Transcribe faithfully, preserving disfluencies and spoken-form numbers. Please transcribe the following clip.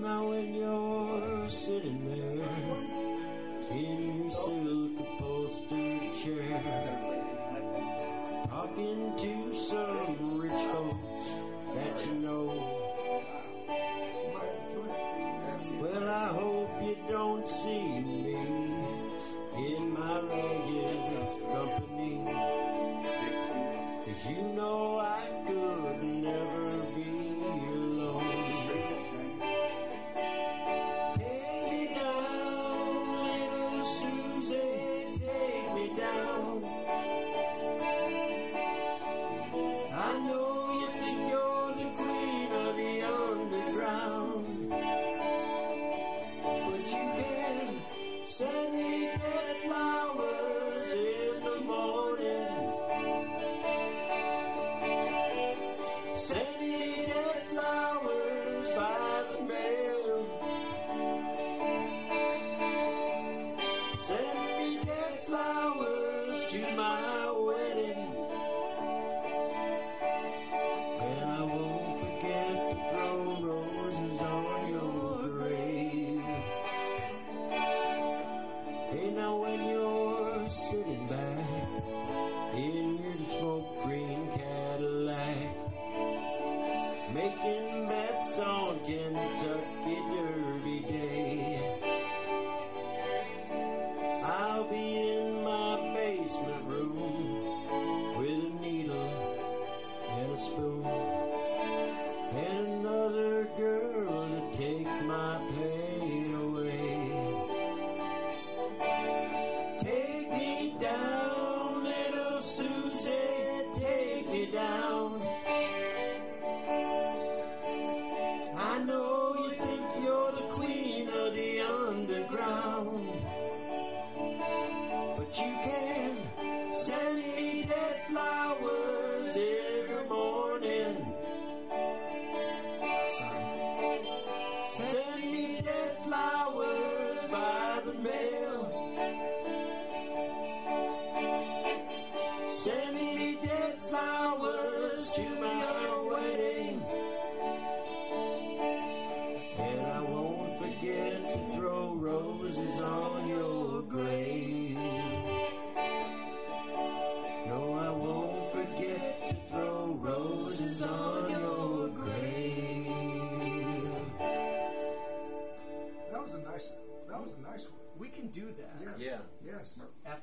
now when you're sitting there in your silk upholstered chair, talking to some rich folks that you know, well, I hope you don't see me in my ragged company, 'cause you know I could never be alone. Take me down, little Susie, take me down. I know you think you're the queen of the underground, but you can send me dead flowers in the morning. Send me dead flowers by the mail. Send me dead flowers to my wedding. And I won't forget to throw roses on your grave. Hey, now when you're sitting back in your smoke green Cadillac, making bets on Kentucky Derby Day, I'll be in my basement room with a needle and a spoon and another girl to take my pain away. Take me down, little Susie, take me down. I know you think you're the queen of the underground, but you can send me dead flowers in the morning. Send me dead flowers by the mail. Send me dead flowers to my wedding. And I won't forget to throw roses on your grave. No, I won't forget to throw roses on your grave. That was a nice. That was a nice one. We can do that. Yes. Yeah. Yes. After